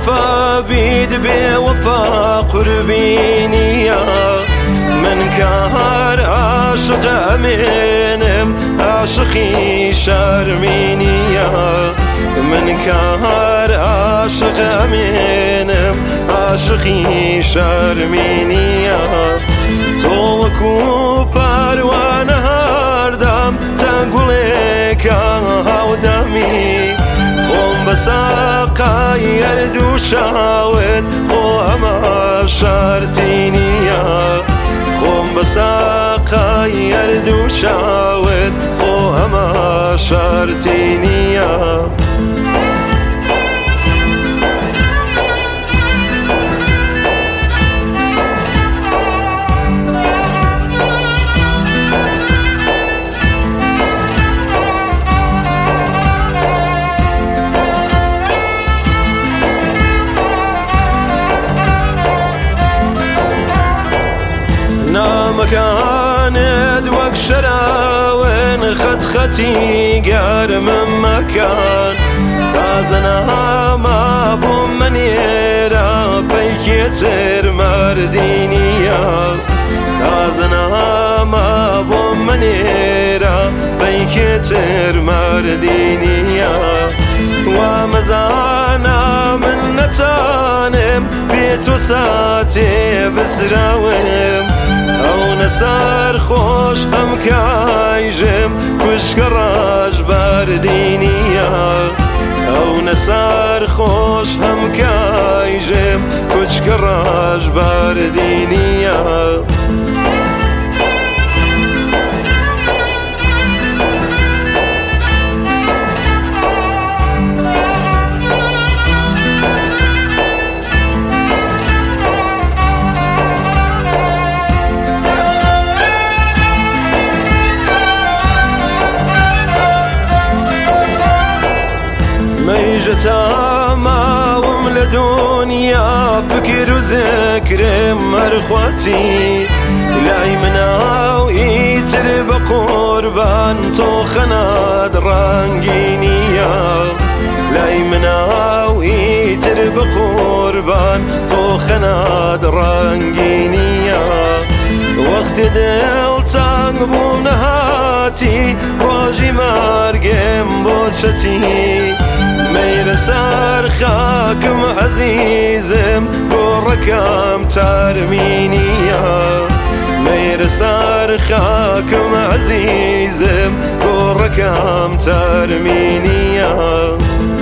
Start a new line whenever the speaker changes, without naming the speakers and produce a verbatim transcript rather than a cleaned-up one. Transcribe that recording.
وفا بيد بوفا قربيني من كهر عاشق أمينم عاشقي شرميني من كهر عاشق أمينم عاشقي شرميني تو وكو پروانه هر دم تنگولك هاودمي خم بساقا يردو شاود خو اما شرطيني خم بساقا يردو شاود خو اما شرطيني مكانت وك شراوين خد ختي قار من مكان تازنا ما بو منيرا بيكتر مردينيا تازنا ما بو منيرا بيكتر مردينيا ومزانا من نتانم بيتو ساتي بزراوم او نسار خوش هم كايجم كش كراج باردينيا او نسار خوش هم كايجم كش كراج باردينيا ميجتا ما وم لدنيا فكر وذكر مرخوتي لاي مناو يتر بقربان تو خناد رانجينيا لاي مناو يتر بقربان تو خناد رانجينيا وقت دل تنبو نهاتي واجي مرقم بوشتي مير سار خاكم عزيزم قركم ترمينيا مير سار خاكم عزيزم قركم ترمينيا